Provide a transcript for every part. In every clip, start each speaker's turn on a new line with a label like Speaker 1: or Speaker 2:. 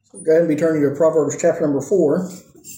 Speaker 1: Go ahead and be turning to Proverbs chapter number 4.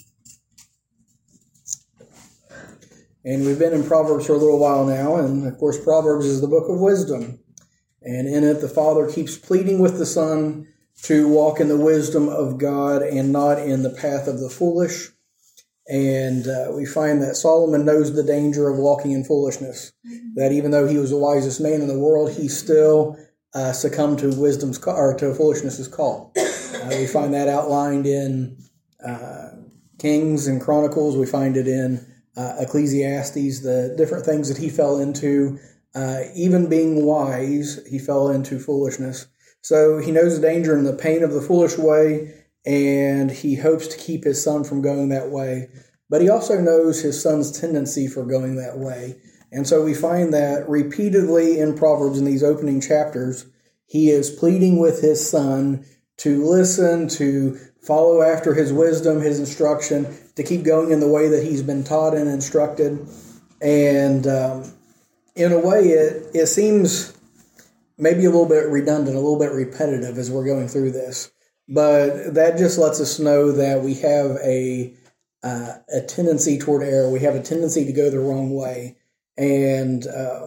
Speaker 1: And we've been in Proverbs for a little while now, and of course Proverbs is the book of wisdom. And in it the father keeps pleading with the son to walk in the wisdom of God and not in the path of the foolish. And we find that Solomon knows the danger of walking in foolishness. That even though he was the wisest man in the world, he still succumbed to to foolishness's call. We find that outlined in Kings and Chronicles. We find it in Ecclesiastes, the different things that he fell into. Even being wise, he fell into foolishness. So he knows the danger and the pain of the foolish way, and he hopes to keep his son from going that way. But he also knows his son's tendency for going that way. And so we find that repeatedly in Proverbs, in these opening chapters, he is pleading with his son to listen, to follow after his wisdom, his instruction, to keep going in the way that he's been taught and instructed. And in a way, it seems maybe a little bit redundant, a little bit repetitive as we're going through this. But that just lets us know that we have a tendency toward error. We have a tendency to go the wrong way. And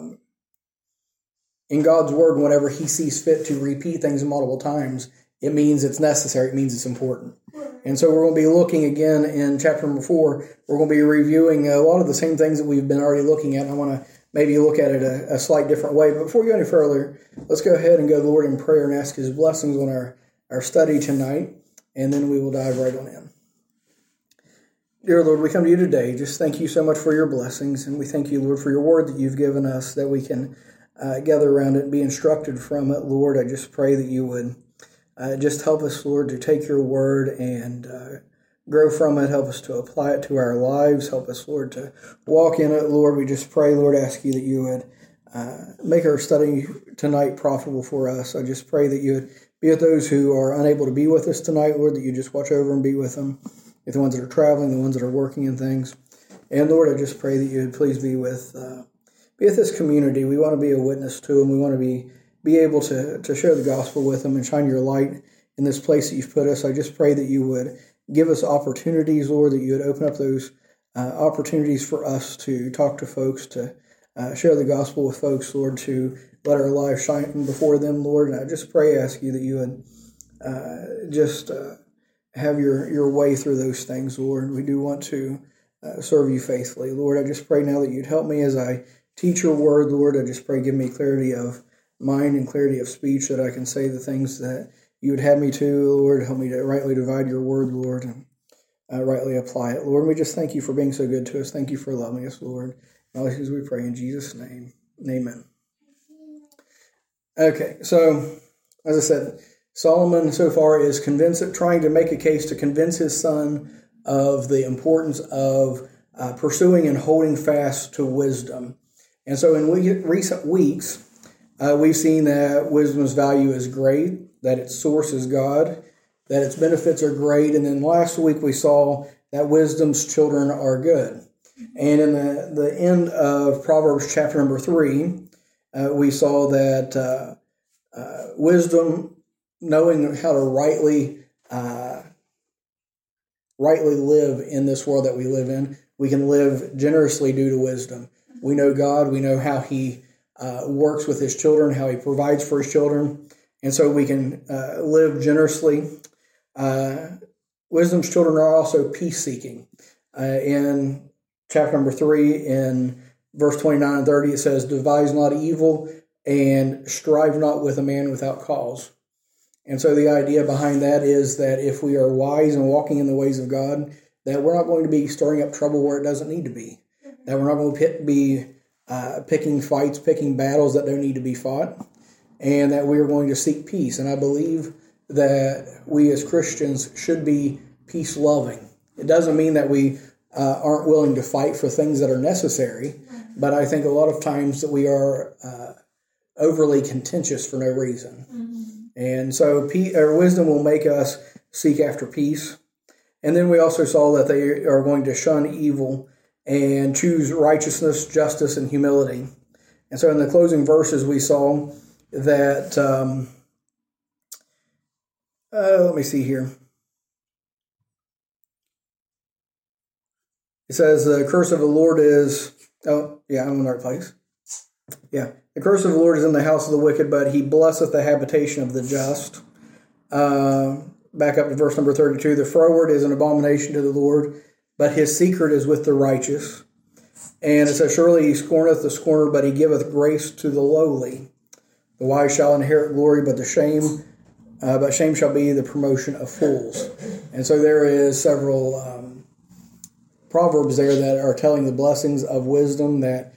Speaker 1: in God's word, whenever he sees fit to repeat things multiple times, it means it's necessary. It means it's important. And so we're going to be looking again in chapter number 4. We're going to be reviewing a lot of the same things that we've been already looking at. And I want to maybe look at it a slight different way. But before we go any further, let's go ahead and go to the Lord in prayer and ask his blessings on our study tonight. And then we will dive right on in. Dear Lord, we come to you today. Just thank you so much for your blessings. And we thank you, Lord, for your word that you've given us, that we can gather around it and be instructed from it. Lord, I just pray that you would just help us, Lord, to take your word and grow from it. Help us to apply it to our lives. Help us, Lord, to walk in it. Lord, we just pray, Lord, ask you that you would make our study tonight profitable for us. I just pray that you would be with those who are unable to be with us tonight, Lord, that you just watch over and be with them. The ones that are traveling, the ones that are working and things. And Lord, I just pray that you would please be with this community. We want to be a witness to them. We want to be able to share the gospel with them and shine your light in this place that you've put us. I just pray that you would give us opportunities, Lord, that you would open up those opportunities for us to talk to folks, to share the gospel with folks, Lord, to let our lives shine before them, Lord. And I just ask you that you would have your way through those things, Lord. We do want to serve you faithfully. Lord, I just pray now that you'd help me as I teach your word, Lord. I just pray give me clarity of mind and clarity of speech that I can say the things that you would have me to, Lord. Help me to rightly divide your word, Lord, and rightly apply it. Lord, we just thank you for being so good to us. Thank you for loving us, Lord. And all these we pray in Jesus' name. Amen. Okay, so as I said, Solomon so far is trying to make a case to convince his son of the importance of pursuing and holding fast to wisdom. And so in recent weeks, we've seen that wisdom's value is great, that its source is God, that its benefits are great. And then last week we saw that wisdom's children are good. And in the end of Proverbs chapter number 3, we saw that wisdom, knowing how to rightly live in this world that we live in, we can live generously due to wisdom. We know God, we know how he works with his children, how he provides for his children, and so we can live generously. Wisdom's children are also peace-seeking. In chapter number 3, in verse 29 and 30, it says, "Devise not evil, and strive not with a man without cause." And so the idea behind that is that if we are wise and walking in the ways of God, that we're not going to be stirring up trouble where it doesn't need to be. That we're not going to be picking fights, picking battles that don't need to be fought, and that we are going to seek peace. And I believe that we as Christians should be peace-loving. It doesn't mean that we aren't willing to fight for things that are necessary, but I think a lot of times that we are overly contentious for no reason. And so wisdom will make us seek after peace. And then we also saw that they are going to shun evil and choose righteousness, justice, and humility. And so in the closing verses, we saw that, let me see here. says, the curse of the Lord is, I'm in the right place. Yeah. The curse of the Lord is in the house of the wicked, but he blesseth the habitation of the just. Back up to verse number 32. The froward is an abomination to the Lord, but his secret is with the righteous. And it says, surely he scorneth the scorner, but he giveth grace to the lowly. The wise shall inherit glory, but shame shall be the promotion of fools. And so there is several proverbs there that are telling the blessings of wisdom, that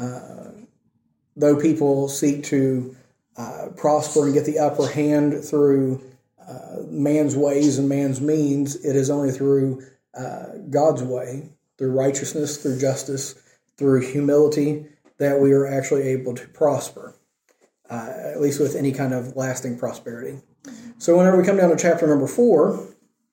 Speaker 1: though people seek to prosper and get the upper hand through man's ways and man's means, it is only through God's way, through righteousness, through justice, through humility, that we are actually able to prosper, at least with any kind of lasting prosperity. So whenever we come down to chapter number 4,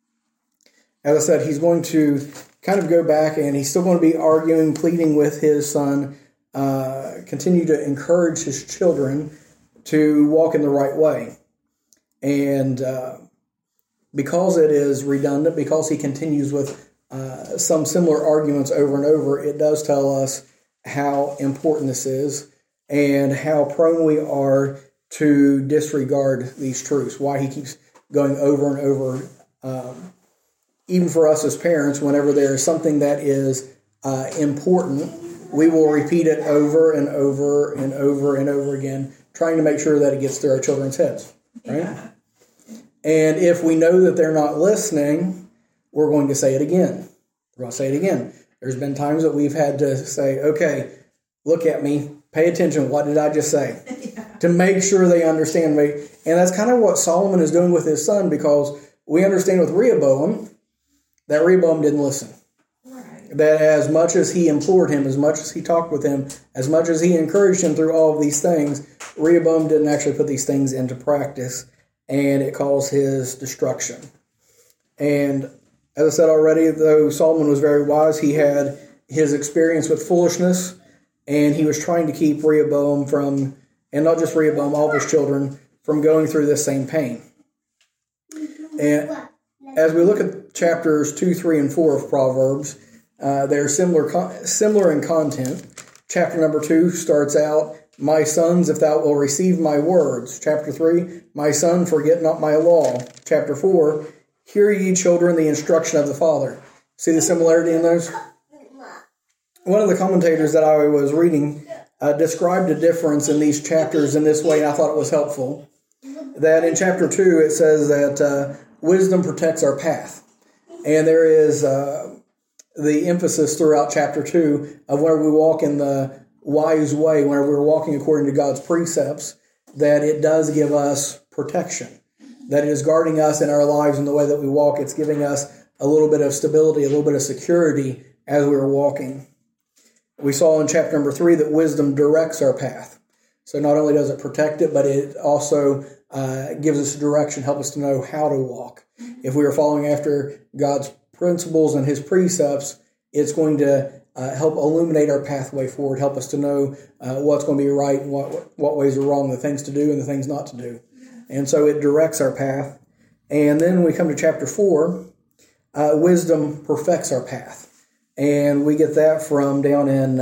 Speaker 1: as I said, he's going to kind of go back, and he's still going to be arguing, pleading with his son, continue to encourage his children to walk in the right way. And because it is redundant, because he continues with some similar arguments over and over, it does tell us how important this is and how prone we are to disregard these truths, why he keeps going over and over. Even for us as parents, whenever there is something that is important, we will repeat it over and over and over and over again, trying to make sure that it gets through our children's heads, right? Yeah. And if we know that they're not listening, we're going to say it again. We're going to say it again. There's been times that we've had to say, okay, look at me, pay attention, what did I just say? Yeah. To make sure they understand me. And that's kind of what Solomon is doing with his son, because we understand with Rehoboam that Rehoboam didn't listen. Right. That as much as he implored him, as much as he talked with him, as much as he encouraged him through all of these things, Rehoboam didn't actually put these things into practice, and it caused his destruction. And as I said already, though Solomon was very wise, he had his experience with foolishness, and he was trying to keep Rehoboam from, and not just Rehoboam, all of his children, from going through this same pain. And as we look at chapters 2, 3, and 4 of Proverbs, they're similar in content. Chapter number 2 starts out, my sons, if thou wilt receive my words. Chapter 3, my son, forget not my law. Chapter 4, hear ye children the instruction of the father. See the similarity in those? One of the commentators that I was reading described a difference in these chapters in this way, and I thought it was helpful. That in chapter 2, it says that wisdom protects our path. And there is the emphasis throughout chapter 2 of whenever we walk in the wise way, whenever we're walking according to God's precepts, that it does give us protection. That it is guarding us in our lives in the way that we walk. It's giving us a little bit of stability, a little bit of security as we're walking. We saw in chapter number 3 that wisdom directs our path. So not only does it protect it, but it also gives us direction, help us to know how to walk. If we are following after God's principles and his precepts, it's going to help illuminate our pathway forward, help us to know what's going to be right and what ways are wrong, the things to do and the things not to do. And so it directs our path. And then we come to chapter 4, wisdom perfects our path. And we get that from down in,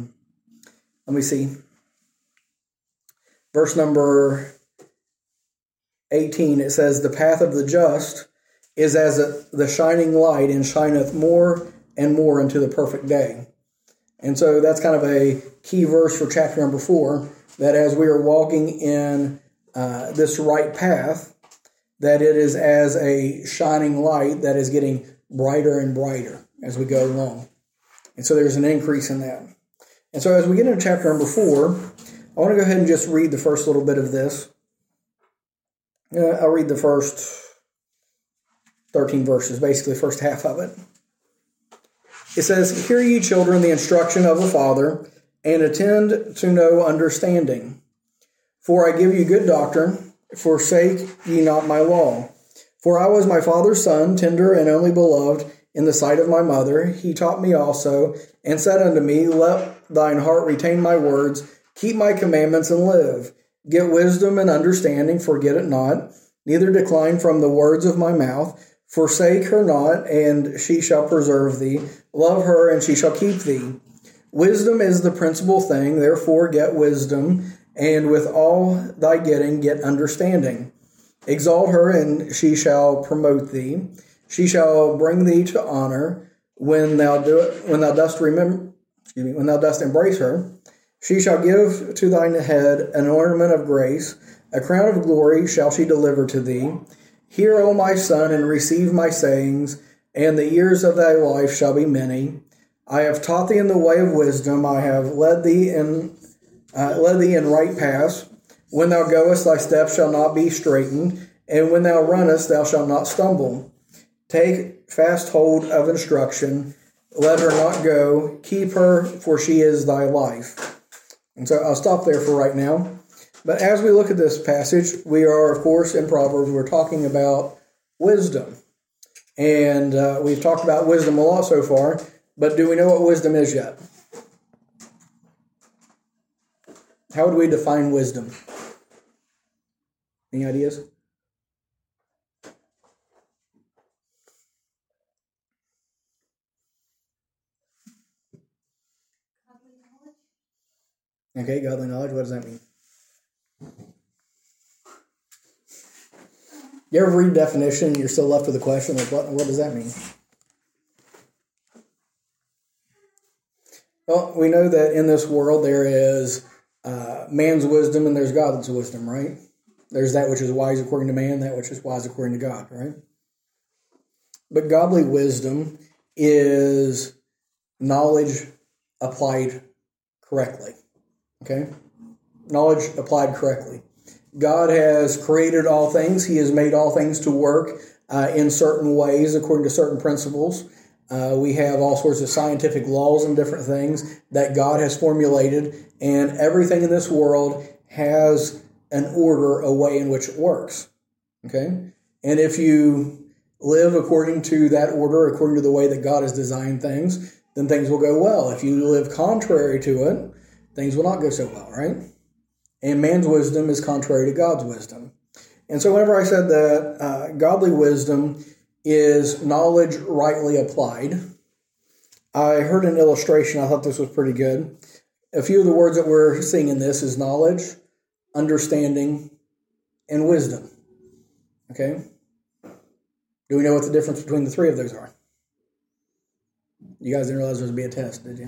Speaker 1: verse number 18. It says, the path of the just is as the shining light, and shineth more and more into the perfect day. And so that's kind of a key verse for chapter number 4, that as we are walking in this right path, that it is as a shining light that is getting brighter and brighter as we go along. And so there's an increase in that. And so as we get into chapter number 4, I want to go ahead and just read the first little bit of this. I'll read the first 13 verses, basically the first half of it. It says, hear ye children the instruction of a father, and attend to know understanding. For I give you good doctrine, forsake ye not my law. For I was my father's son, tender and only beloved in the sight of my mother. He taught me also, and said unto me, let thine heart retain my words, keep my commandments and live. Get wisdom and understanding, forget it not, neither decline from the words of my mouth. Forsake her not, and she shall preserve thee. Love her, and she shall keep thee. Wisdom is the principal thing, therefore get wisdom, and with all thy getting get understanding. Exalt her, and she shall promote thee. She shall bring thee to honor when thou dost embrace her. She shall give to thine head an ornament of grace, a crown of glory shall she deliver to thee. Hear, O my son, and receive my sayings, and the years of thy life shall be many. I have taught thee in the way of wisdom. I have led thee in right paths. When thou goest, thy steps shall not be straitened, and when thou runnest, thou shalt not stumble. Take fast hold of instruction. Let her not go. Keep her, for she is thy life. And so I'll stop there for right now. But as we look at this passage, we are, of course, in Proverbs. We're talking about wisdom. And we've talked about wisdom a lot so far. But do we know what wisdom is yet? How would we define wisdom? Any ideas? Okay, godly knowledge, what does that mean? You ever read definition and you're still left with a question, like what does that mean? Well, we know that in this world there is man's wisdom and there's God's wisdom, right? There's that which is wise according to man, that which is wise according to God, right? But godly wisdom is knowledge applied correctly, okay? Knowledge applied correctly. God has created all things. He has made all things to work in certain ways according to certain principles. We have all sorts of scientific laws and different things that God has formulated, and everything in this world has an order, a way in which it works. Okay? And if you live according to that order, according to the way that God has designed things, then things will go well. If you live contrary to it, things will not go so well, right? And man's wisdom is contrary to God's wisdom. And so whenever I said that godly wisdom is knowledge rightly applied, I heard an illustration. I thought this was pretty good. A few of the words that we're seeing in this is knowledge, understanding, and wisdom. Okay? Do we know what the difference between the three of those are? You guys didn't realize there would be a test, did you?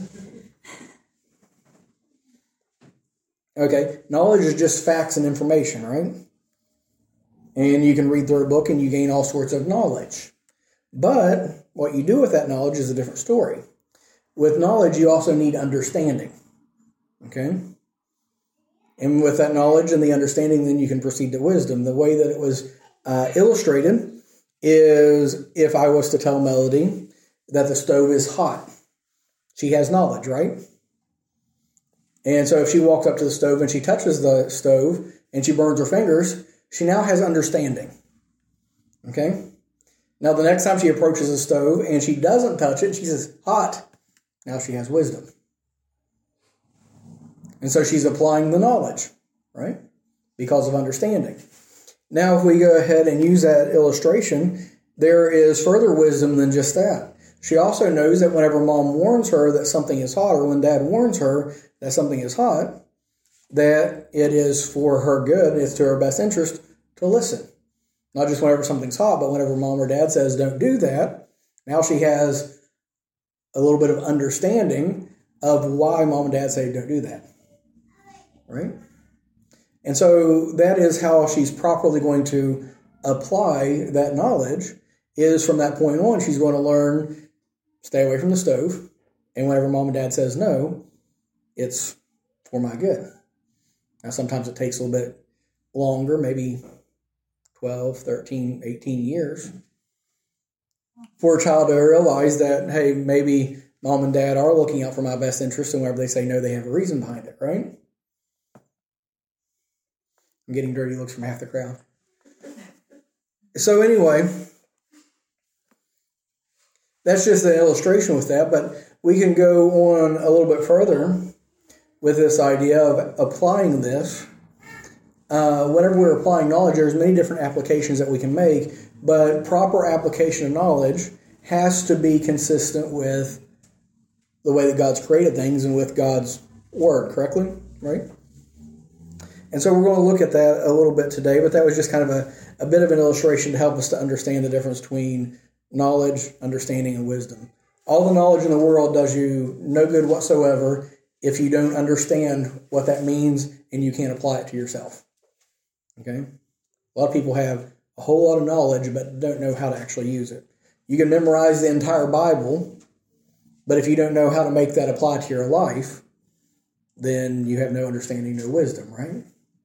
Speaker 1: Okay, knowledge is just facts and information, right? And you can read through a book and you gain all sorts of knowledge. But what you do with that knowledge is a different story. With knowledge, you also need understanding. Okay? And with that knowledge and the understanding, then you can proceed to wisdom. The way that it was illustrated is if I was to tell Melody that the stove is hot. She has knowledge, right? And so if she walks up to the stove and she touches the stove and she burns her fingers, she now has understanding. Okay? Now the next time she approaches the stove and she doesn't touch it, she says, hot. Now she has wisdom. And so she's applying the knowledge, right? Because of understanding. Now if we go ahead and use that illustration, there is further wisdom than just that. She also knows that whenever mom warns her that something is hot, or when dad warns her that something is hot, that it is for her good, it's to her best interest to listen. Not just whenever something's hot, but whenever mom or dad says don't do that, now she has a little bit of understanding of why mom and dad say don't do that. Right? And so that is how she's properly going to apply that knowledge, is from that point on, she's going to learn, stay away from the stove, and whenever mom and dad says no, it's for my good. Now, sometimes it takes a little bit longer, maybe 12, 13, 18 years, for a child to realize that, hey, maybe mom and dad are looking out for my best interest, and whenever they say no, they have a reason behind it, right? I'm getting dirty looks from half the crowd. So anyway, that's just an illustration with that, but we can go on a little bit further with this idea of applying this. Whenever we're applying knowledge, there's many different applications that we can make but proper application of knowledge has to be consistent with the way that God's created things and with God's Word, correctly? Right? And so we're going to look at that a little bit today, but that was just kind of a bit of an illustration to help us to understand the difference between knowledge, understanding, and wisdom. All the knowledge in the world does you no good whatsoever if you don't understand what that means and you can't apply it to yourself. Okay? A lot of people have a whole lot of knowledge but don't know how to actually use it. You can memorize the entire Bible, but if you don't know how to make that apply to your life, then you have no understanding, no wisdom, right?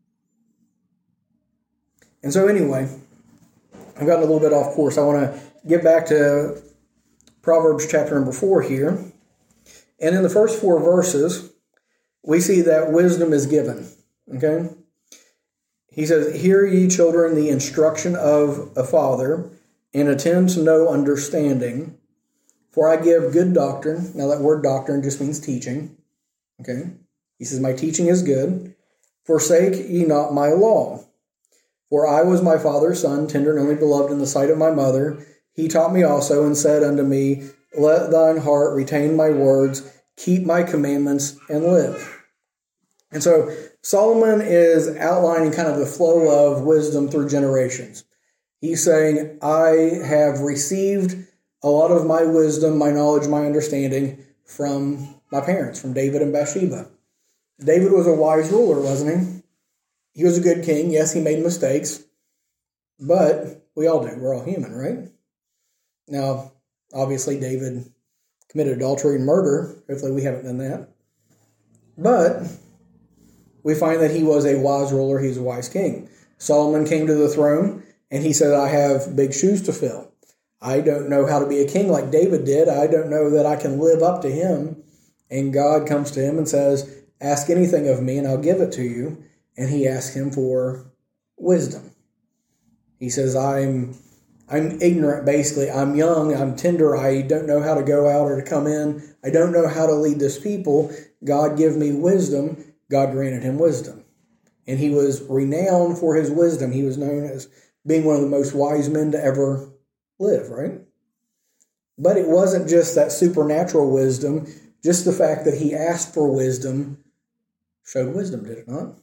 Speaker 1: And so anyway, I've gotten a little bit off course. I want to get back to Proverbs chapter number 4 here. And in the first 4 verses, we see that wisdom is given. Okay? He says, "Hear ye children the instruction of a father, and attend to know understanding. For I give good doctrine." Now that word doctrine just means teaching. Okay? He says, "My teaching is good. Forsake ye not my law. For I was my father's son, tender and only beloved in the sight of my mother. He taught me also, and said unto me, Let thine heart retain my words, keep my commandments, and live." And so Solomon is outlining kind of the flow of wisdom through generations. He's saying, I have received a lot of my wisdom, my knowledge, my understanding from my parents, from David and Bathsheba. David was a wise ruler, wasn't he? He was a good king. Yes, he made mistakes, but we all do. We're all human, right? Now, obviously, David committed adultery and murder. Hopefully, we haven't done that. But we find that he was a wise ruler. He was a wise king. Solomon came to the throne, and he said, I have big shoes to fill. I don't know how to be a king like David did. I don't know that I can live up to him. And God comes to him and says, ask anything of me, and I'll give it to you. And he asked him for wisdom. He says, I'm ignorant, basically. I'm young. I'm tender. I don't know how to go out or to come in. I don't know how to lead this people. God, give me wisdom. God granted him wisdom. And he was renowned for his wisdom. He was known as being one of the most wise men to ever live, right? But it wasn't just that supernatural wisdom. Just the fact that he asked for wisdom showed wisdom, did it not?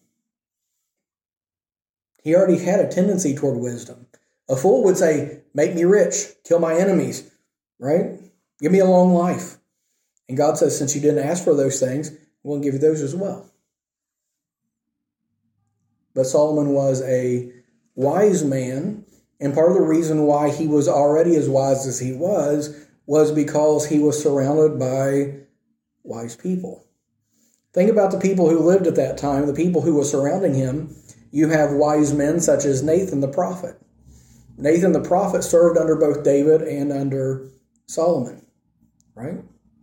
Speaker 1: He already had a tendency toward wisdom. A fool would say, make me rich, kill my enemies, right? Give me a long life. And God says, since you didn't ask for those things, we'll give you those as well. But Solomon was a wise man, and part of the reason why he was already as wise as he was because he was surrounded by wise people. Think about the people who lived at that time, the people who were surrounding him. You have wise men such as Nathan the prophet. Nathan the prophet served under both David and under Solomon, right?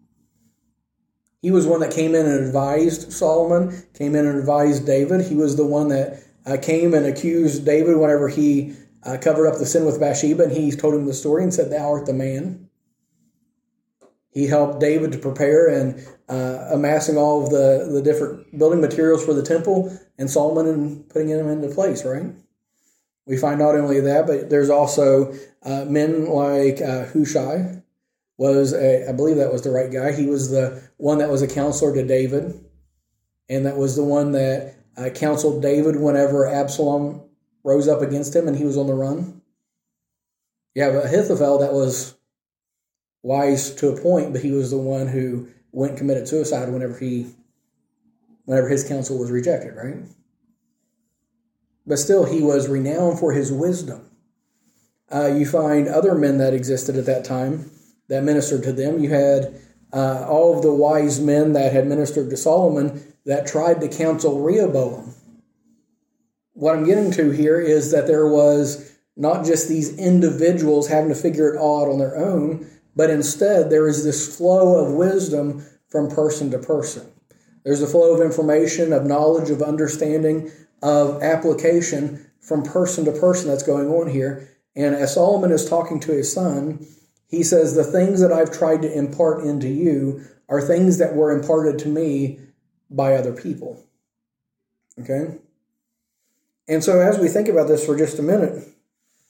Speaker 1: He was one that came in and advised Solomon, came in and advised David. He was the one that came and accused David whenever he covered up the sin with Bathsheba, and he told him the story and said, thou art the man. He helped David to prepare and amassing all of the different building materials for the temple, and Solomon and putting them into place, right? We find not only that, but there's also men like Hushai I believe that was the right guy. He was the one that was a counselor to David, and that was the one that counseled David whenever Absalom rose up against him and he was on the run. You have Ahithophel that was wise to a point, but he was the one who went and committed suicide whenever his counsel was rejected, right? But still, he was renowned for his wisdom. You find other men that existed at that time that ministered to them. You had all of the wise men that had ministered to Solomon that tried to counsel Rehoboam. What I'm getting to here is that there was not just these individuals having to figure it all out on their own, but instead there is this flow of wisdom from person to person. There's a flow of information, of knowledge, of understanding, of application from person to person that's going on here. And as Solomon is talking to his son, he says, the things that I've tried to impart into you are things that were imparted to me by other people. Okay? And so as we think about this for just a minute,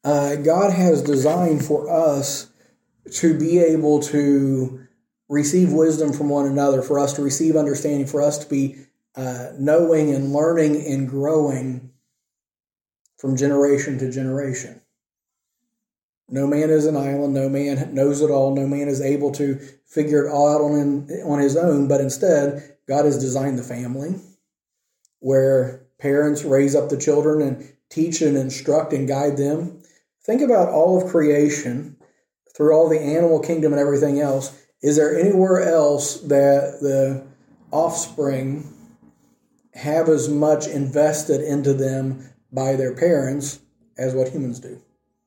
Speaker 1: God has designed for us to be able to receive wisdom from one another, for us to receive understanding, for us to be knowing and learning and growing from generation to generation. No man is an island. No man knows it all. No man is able to figure it all out on his own. But instead, God has designed the family where parents raise up the children and teach and instruct and guide them. Think about all of creation, through all the animal kingdom and everything else. Is there anywhere else that the offspring have as much invested into them by their parents as what humans do?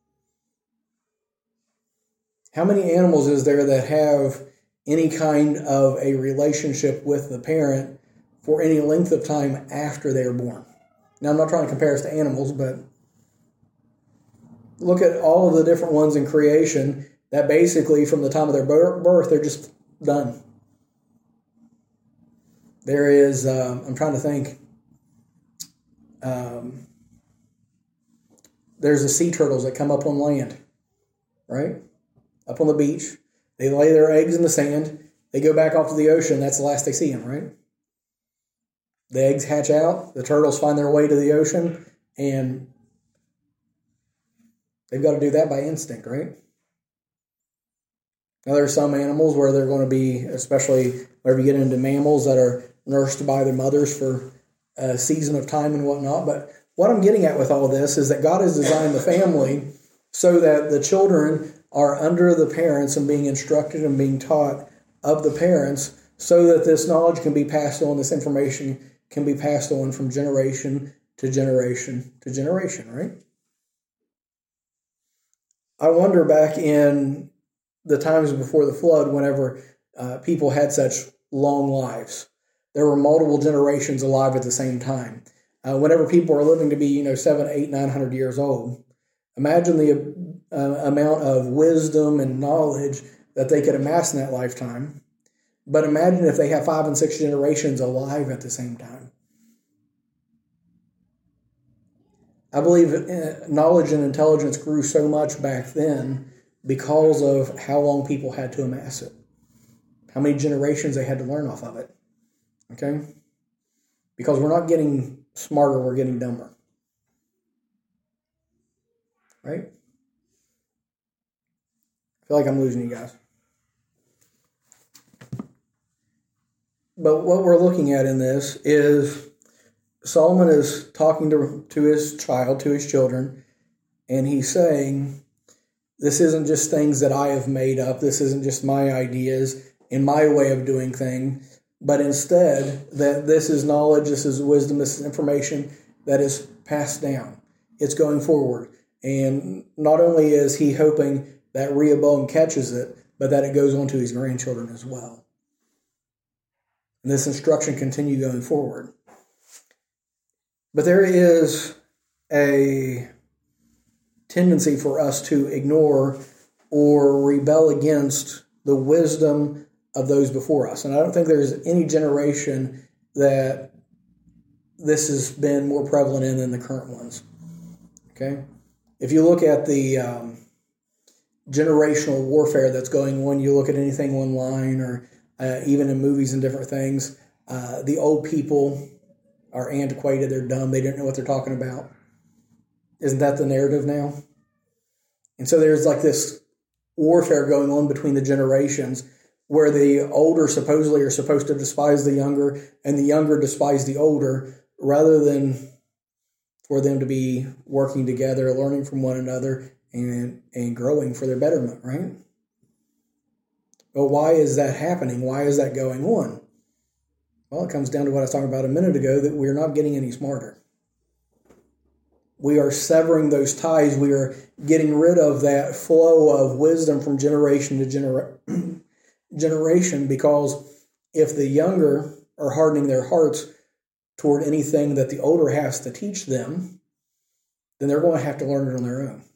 Speaker 1: How many animals is there that have any kind of a relationship with the parent for any length of time after they are born? Now, I'm not trying to compare us to animals, but look at all of the different ones in creation that basically from the time of their birth, they're just done. There is, I'm trying to think, there's the sea turtles that come up on land, right? Up on the beach. They lay their eggs in the sand. They go back off to the ocean. That's the last they see them, right? The eggs hatch out. The turtles find their way to the ocean. And they've got to do that by instinct, right? Now, there are some animals where they're going to be, especially whenever you get into mammals, that are nursed by their mothers for a season of time and whatnot. But what I'm getting at with all this is that God has designed the family so that the children are under the parents and being instructed and being taught of the parents, so that this knowledge can be passed on, this information can be passed on from generation to generation to generation, right? I wonder back in the times before the flood, whenever people had such long lives, there were multiple generations alive at the same time. Whenever people are living to be, 700, 800, 900 years old, imagine the amount of wisdom and knowledge that they could amass in that lifetime. But imagine if they have 5 and 6 generations alive at the same time. I believe knowledge and intelligence grew so much back then because of how long people had to amass it, how many generations they had to learn off of it. Okay? Because we're not getting smarter, we're getting dumber. Right? I feel like I'm losing you guys. But what we're looking at in this is Solomon is talking to his child, to his children, and he's saying, this isn't just things that I have made up. This isn't just my ideas and my way of doing things, but instead that this is knowledge, this is wisdom, this is information that is passed down. It's going forward. And not only is he hoping that Rehoboam catches it, but that it goes on to his grandchildren as well. And this instruction continue going forward. But there is a tendency for us to ignore or rebel against the wisdom of those before us. And I don't think there's any generation that this has been more prevalent in than the current ones. Okay? If you look at the generational warfare that's going on, you look at anything online or even in movies and different things, the old people are antiquated, they're dumb, they don't know what they're talking about. Isn't that the narrative now? And so there's like this warfare going on between the generations where the older supposedly are supposed to despise the younger and the younger despise the older, rather than for them to be working together, learning from one another, and growing for their betterment, right? But why is that happening? Why is that going on? Well, it comes down to what I was talking about a minute ago, that we're not getting any smarter. We are severing those ties. We are getting rid of that flow of wisdom from generation to generation, because if the younger are hardening their hearts toward anything that the older has to teach them, then they're going to have to learn it on their own.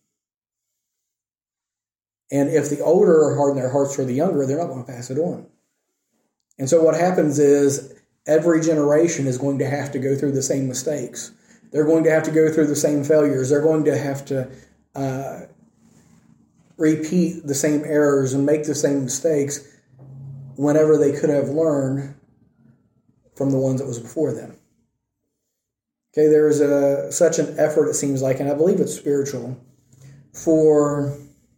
Speaker 1: And if the older are hardening their hearts toward the younger, they're not going to pass it on. And so what happens is every generation is going to have to go through the same mistakes. They're going to have to go through the same failures. They're going to have to repeat the same errors and make the same mistakes whenever they could have learned from the ones that was before them. Okay, there is such an effort, it seems like, and I believe it's spiritual, for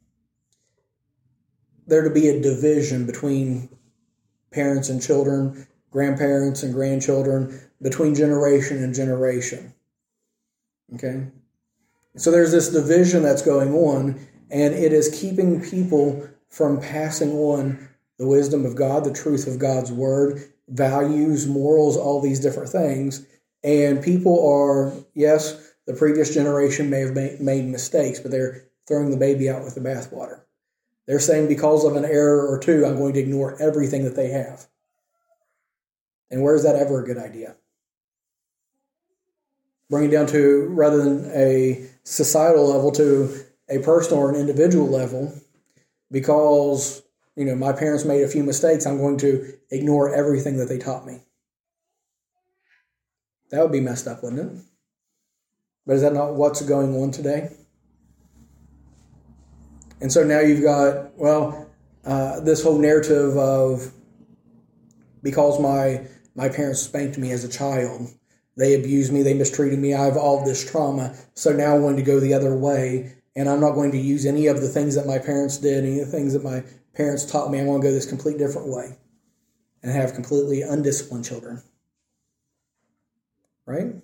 Speaker 1: there to be a division between parents and children, grandparents and grandchildren, between generation and generation. Okay? So there's this division that's going on, and it is keeping people from passing on the wisdom of God, the truth of God's word, values, morals, all these different things. And people are, yes, the previous generation may have made mistakes, but they're throwing the baby out with the bathwater. They're saying because of an error or two, I'm going to ignore everything that they have. And where is that ever a good idea? Bring it down to, rather than a societal level, to a personal or an individual level, because, my parents made a few mistakes, I'm going to ignore everything that they taught me. That would be messed up, wouldn't it? But is that not what's going on today? And so now you've got, this whole narrative of, because my parents spanked me as a child, they abused me, they mistreated me, I have all this trauma, so now I'm going to go the other way, and I'm not going to use any of the things that my parents did, any of the things that my parents taught me. I'm going to go this complete different way and have completely undisciplined children. Right?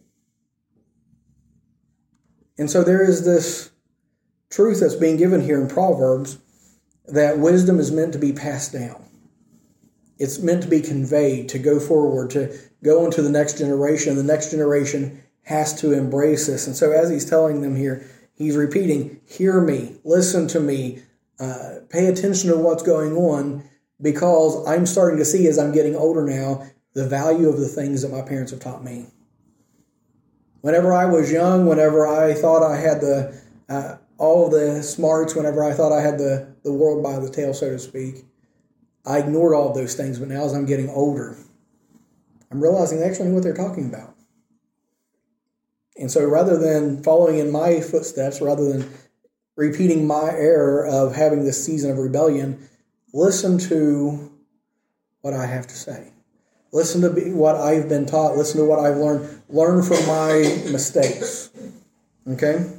Speaker 1: And so there is this truth that's being given here in Proverbs that wisdom is meant to be passed down. It's meant to be conveyed, to go forward, to go into the next generation. The next generation has to embrace this. And so as he's telling them here, he's repeating, hear me, listen to me, pay attention to what's going on, because I'm starting to see, as I'm getting older now, the value of the things that my parents have taught me. Whenever I was young, whenever I thought I had all the smarts, whenever I thought I had the world by the tail, so to speak, I ignored all of those things. But now as I'm getting older, I'm realizing actually what they're talking about. And so rather than following in my footsteps, rather than repeating my error of having this season of rebellion, listen to what I have to say. Listen to what I've been taught. Listen to what I've learned. Learn from my mistakes. Okay?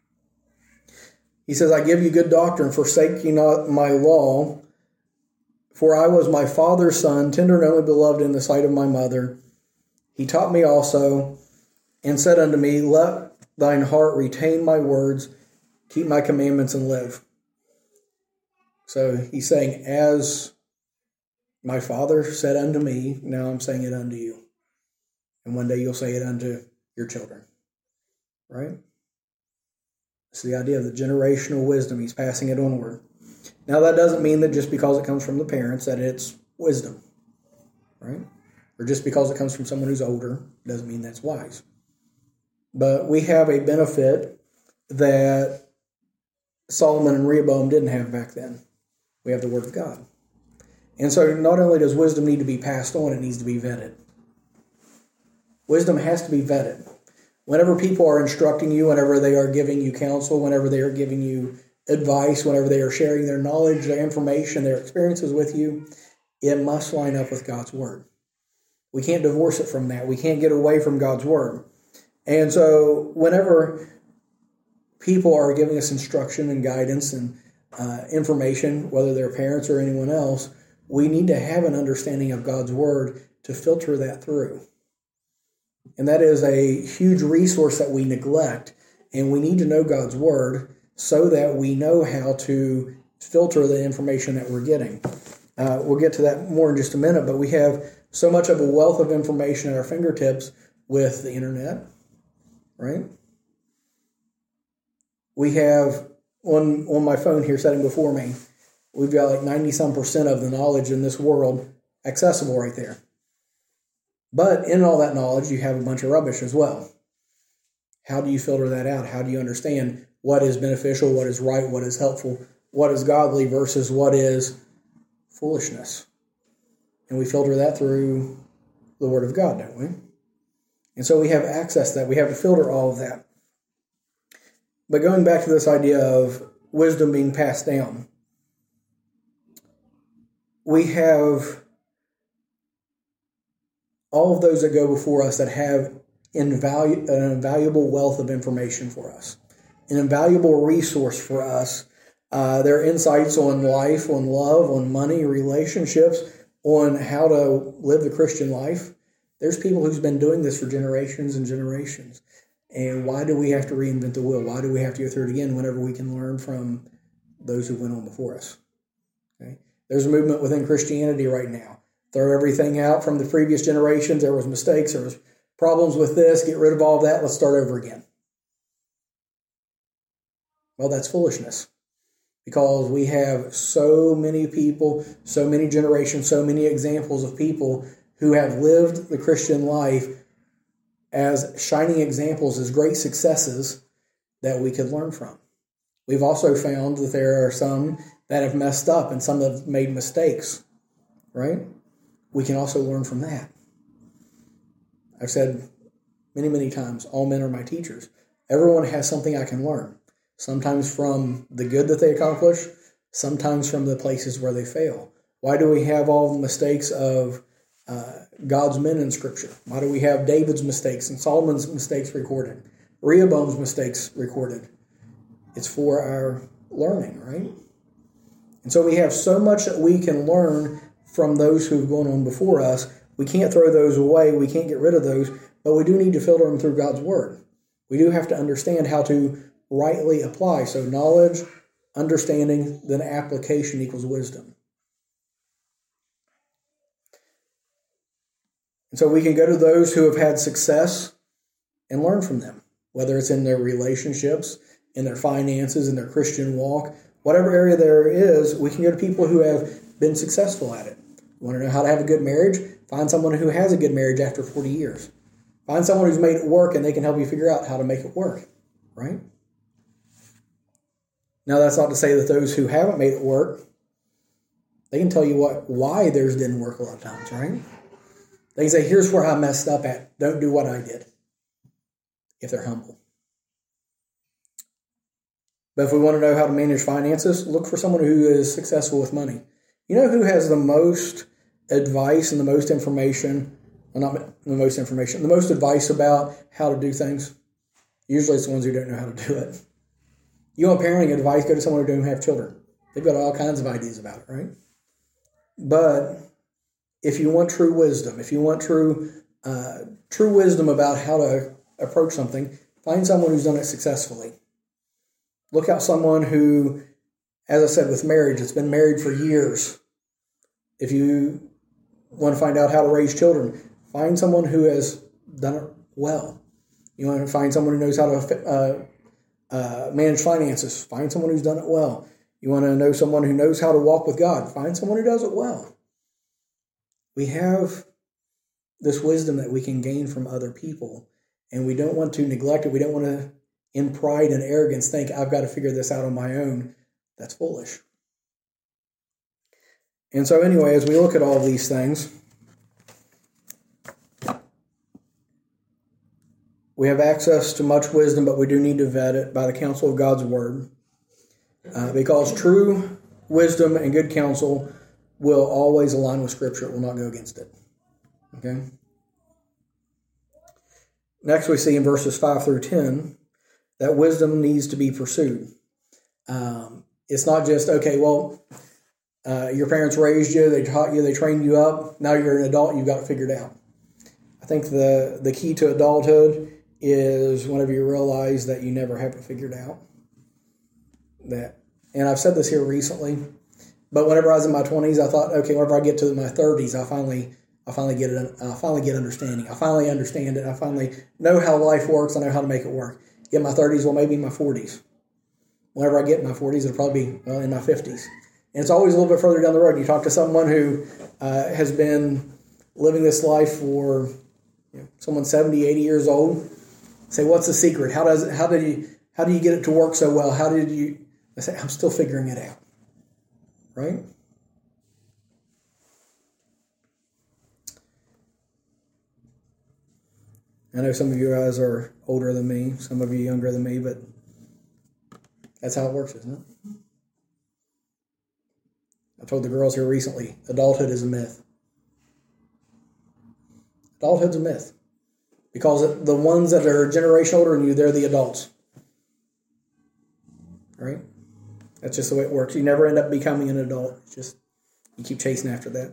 Speaker 1: He says, I give you good doctrine, forsake ye not my law. For I was my father's son, tender and only beloved in the sight of my mother. He taught me also, and said unto me, let thine heart retain my words, keep my commandments, and live. So he's saying, as my father said unto me, now I'm saying it unto you. And one day you'll say it unto your children. Right? It's the idea of the generational wisdom. He's passing it onward. Now that doesn't mean that just because it comes from the parents that it's wisdom. Right? Or just because it comes from someone who's older doesn't mean that's wise. But we have a benefit that Solomon and Rehoboam didn't have back then. We have the Word of God. And so not only does wisdom need to be passed on, it needs to be vetted. Wisdom has to be vetted. Whenever people are instructing you, whenever they are giving you counsel, whenever they are giving you advice, whenever they are sharing their knowledge, their information, their experiences with you, it must line up with God's Word. We can't divorce it from that. We can't get away from God's Word. And so whenever people are giving us instruction and guidance and information, whether they're parents or anyone else, we need to have an understanding of God's Word to filter that through. And that is a huge resource that we neglect. And we need to know God's Word so that we know how to filter the information that we're getting. We'll get to that more in just a minute, but we have so much of a wealth of information at our fingertips with the internet, right? We have on my phone here sitting before me, we've got like 90-some% of the knowledge in this world accessible right there. But in all that knowledge, you have a bunch of rubbish as well. How do you filter that out? How do you understand what is beneficial, what is right, what is helpful, what is godly versus what is foolishness? And we filter that through the Word of God, don't we? And so we have access to that. We have to filter all of that. But going back to this idea of wisdom being passed down, we have all of those that go before us that have an invaluable wealth of information for us, an invaluable resource for us. Their insights on life, on love, on money, relationships, on how to live the Christian life. There's people who's been doing this for generations and generations. And why do we have to reinvent the wheel? Why do we have to go through it again whenever we can learn from those who went on before us? Okay? There's a movement within Christianity right now. Throw everything out from the previous generations. There was mistakes. There was problems with this. Get rid of all of that. Let's start over again. Well, that's foolishness. Because we have so many people, so many generations, so many examples of people who have lived the Christian life as shining examples, as great successes that we could learn from. We've also found that there are some that have messed up and some have made mistakes, right? We can also learn from that. I've said many, many times, all men are my teachers. Everyone has something I can learn. Sometimes from the good that they accomplish, sometimes from the places where they fail. Why do we have all the mistakes of God's men in Scripture? Why do we have David's mistakes and Solomon's mistakes recorded? Rehoboam's mistakes recorded? It's for our learning, right? And so we have so much that we can learn from those who've gone on before us. We can't throw those away. We can't get rid of those, but we do need to filter them through God's Word. We do have to understand how to rightly apply. So knowledge, understanding, then application equals wisdom. And so we can go to those who have had success and learn from them, whether it's in their relationships, in their finances, in their Christian walk, whatever area there is, we can go to people who have been successful at it. You want to know how to have a good marriage? Find someone who has a good marriage after 40 years. Find someone who's made it work and they can help you figure out how to make it work, right? Now, that's not to say that those who haven't made it work, they can tell you why theirs didn't work a lot of times, right? They can say, here's where I messed up at. Don't do what I did, if they're humble. But if we want to know how to manage finances, look for someone who is successful with money. You know who has the most advice and the most information, well, not the most information, the most advice about how to do things? Usually it's the ones who don't know how to do it. You want parenting advice, go to someone who doesn't have children. They've got all kinds of ideas about it, right? But if you want true wisdom, if you want true wisdom about how to approach something, find someone who's done it successfully. Look out someone who, as I said, with marriage, it's been married for years. If you want to find out how to raise children, find someone who has done it well. You want to find someone who knows how to manage finances. Find someone who's done it well. You want to know someone who knows how to walk with God. Find someone who does it well. We have this wisdom that we can gain from other people, and we don't want to neglect it. We don't want to, in pride and arrogance, think, I've got to figure this out on my own. That's foolish. And so anyway, as we look at all these things, we have access to much wisdom, but we do need to vet it by the counsel of God's Word. Because true wisdom and good counsel will always align with Scripture. It will not go against it. Okay? Next we see in verses 5 through 10 that wisdom needs to be pursued. It's not just, okay, well, your parents raised you, they taught you, they trained you up, now you're an adult, you've got it figured out. I think the key to adulthood is whenever you realize that you never have it figured out. And I've said this here recently, but whenever I was in my 20s, I thought, okay, whenever I get to my 30s, I'll finally get it. I'll finally get understanding. I finally understand it. I finally know how life works. I know how to make it work. Get my 30s, well, maybe my 40s. Whenever I get in my 40s, it'll probably be in my 50s. And it's always a little bit further down the road. You talk to someone who has been living this life for someone 70, 80 years old. Say, what's the secret? How do you get it to work so well? I say, I'm still figuring it out. Right? I know some of you guys are older than me, some of you younger than me, but That's how it works, isn't it? I told the girls here recently, adulthood is a myth. Adulthood's a myth. Because the ones that are a generation older than you, they're the adults. Right? That's just the way it works. You never end up becoming an adult. It's just, you keep chasing after that.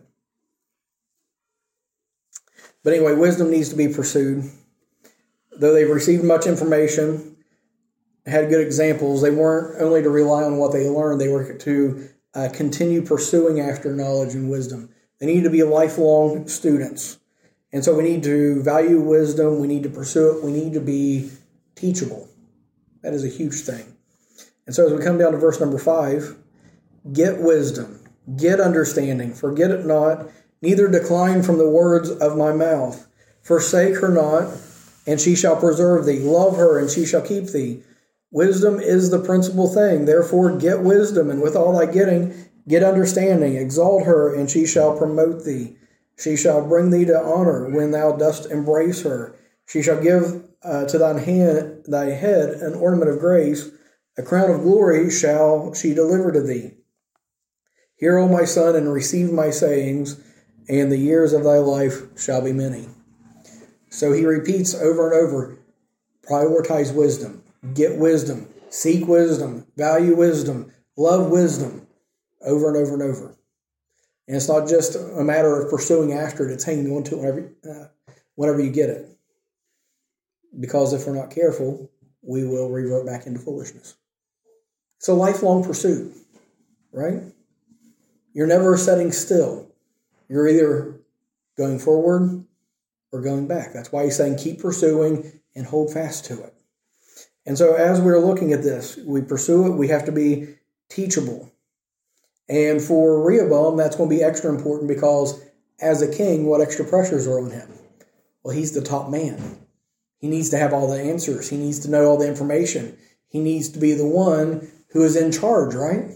Speaker 1: But anyway, wisdom needs to be pursued. Though they've received much information, had good examples, they weren't only to rely on what they learned, they were to continue pursuing after knowledge and wisdom. They need to be lifelong students. And so we need to value wisdom, we need to pursue it, we need to be teachable. That is a huge thing. And so as we come down to verse number 5, get wisdom, get understanding, forget it not, neither decline from the words of my mouth. Forsake her not, and she shall preserve thee. Love her, and she shall keep thee. Wisdom is the principal thing. Therefore get wisdom, and with all thy getting, get understanding. Exalt her, and she shall promote thee. She shall bring thee to honor when thou dost embrace her. She shall give to thy head an ornament of grace. A crown of glory shall she deliver to thee. Hear, O my son, and receive my sayings, and the years of thy life shall be many. So he repeats over and over, prioritize wisdom, get wisdom, seek wisdom, value wisdom, love wisdom, over and over and over. And it's not just a matter of pursuing after it, it's hanging on to it whenever you get it. Because if we're not careful, we will revert back into foolishness. It's a lifelong pursuit, right? You're never sitting still. You're either going forward or going back. That's why he's saying keep pursuing and hold fast to it. And so as we're looking at this, we pursue it, we have to be teachable. And for Rehoboam, that's going to be extra important because as a king, what extra pressures are on him? Well, he's the top man. He needs to have all the answers. He needs to know all the information. He needs to be the one who is in charge, right?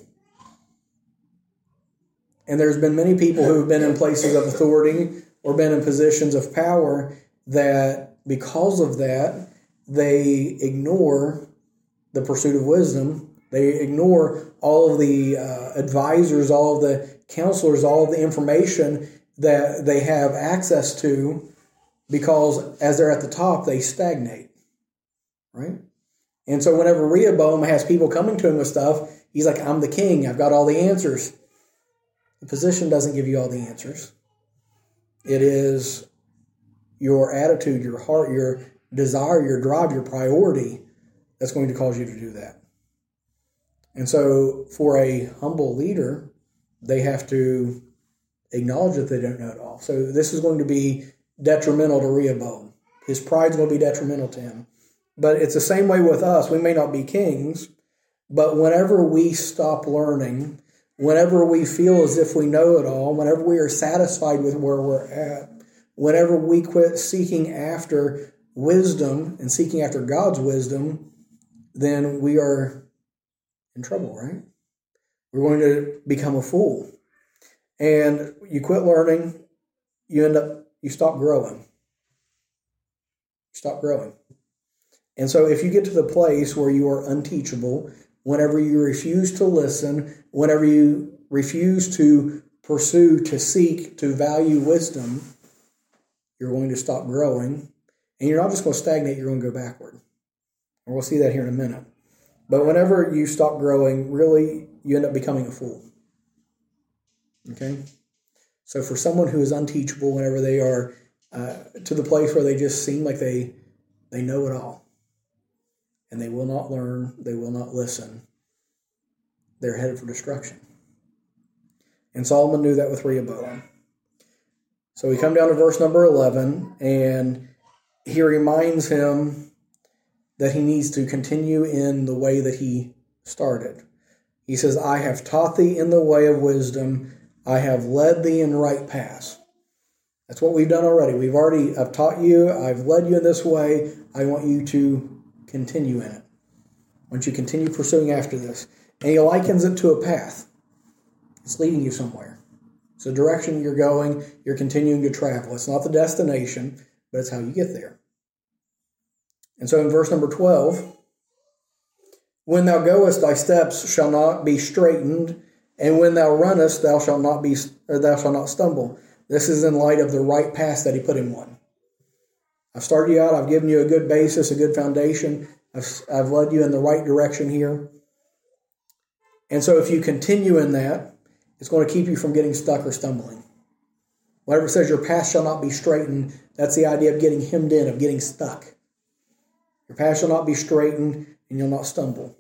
Speaker 1: And there's been many people who have been in places of authority or been in positions of power that because of that, they ignore the pursuit of wisdom. They ignore all of the advisors, all of the counselors, all of the information that they have access to because as they're at the top, they stagnate, right? And so whenever Rehoboam has people coming to him with stuff, he's like, I'm the king. I've got all the answers. The position doesn't give you all the answers. It is your attitude, your heart, your desire, your drive, your priority that's going to cause you to do that. And so for a humble leader, they have to acknowledge that they don't know it all. So this is going to be detrimental to Rehoboam. His pride's going to be detrimental to him. But it's the same way with us. We may not be kings, but whenever we stop learning, whenever we feel as if we know it all, whenever we are satisfied with where we're at, whenever we quit seeking after wisdom and seeking after God's wisdom, then we are in trouble, right? We're going to become a fool. And you quit learning, you stop growing. You stop growing. And so if you get to the place where you are unteachable, whenever you refuse to listen, whenever you refuse to pursue, to seek, to value wisdom, you're going to stop growing. And you're not just going to stagnate, you're going to go backward. And we'll see that here in a minute. But whenever you stop growing, really, you end up becoming a fool. Okay? So for someone who is unteachable, whenever they are to the place where they just seem like they know it all, and they will not learn, they will not listen, they're headed for destruction. And Solomon knew that with Rehoboam. So we come down to verse number 11, and he reminds him that he needs to continue in the way that he started. He says, I have taught thee in the way of wisdom. I have led thee in right paths. That's what we've done already. I've taught you. I've led you in this way. I want you to continue in it. I want you to continue pursuing after this. And he likens it to a path. It's leading you somewhere. It's the direction you're going. You're continuing to travel. It's not the destination, but it's how you get there. And so in verse number 12, When thou goest, thy steps shall not be straitened, and when thou runnest, thou shalt not stumble. This is in light of the right path that he put him on. I've started you out. I've given you a good basis, a good foundation. I've led you in the right direction here. And so if you continue in that, it's going to keep you from getting stuck or stumbling. Whatever it says your path shall not be straightened, that's the idea of getting hemmed in, of getting stuck. Your path shall not be straightened, and you'll not stumble.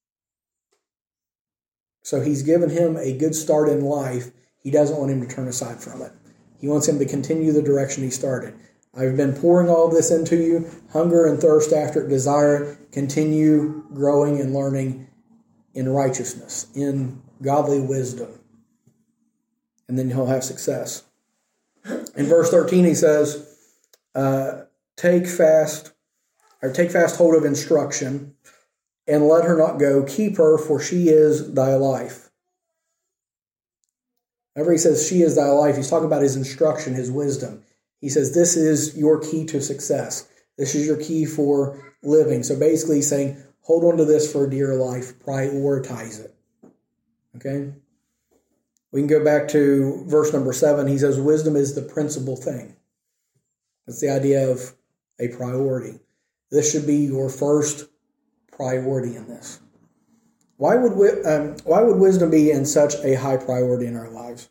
Speaker 1: So he's given him a good start in life. He doesn't want him to turn aside from it. He wants him to continue the direction he started. I've been pouring all this into you, hunger and thirst after it, desire it. Continue growing and learning in righteousness, in godly wisdom. And then he'll have success. In verse 13 he says, take fast hold of instruction, and let her not go. Keep her, for she is thy life. Whenever he says she is thy life, he's talking about his instruction, his wisdom. He says this is your key to success. This is your key for living. So basically he's saying, hold on to this for dear life. Prioritize it. Okay? We can go back to verse number 7. He says wisdom is the principal thing. That's the idea of a priority. This should be your first priority in this. Why would wisdom be in such a high priority in our lives?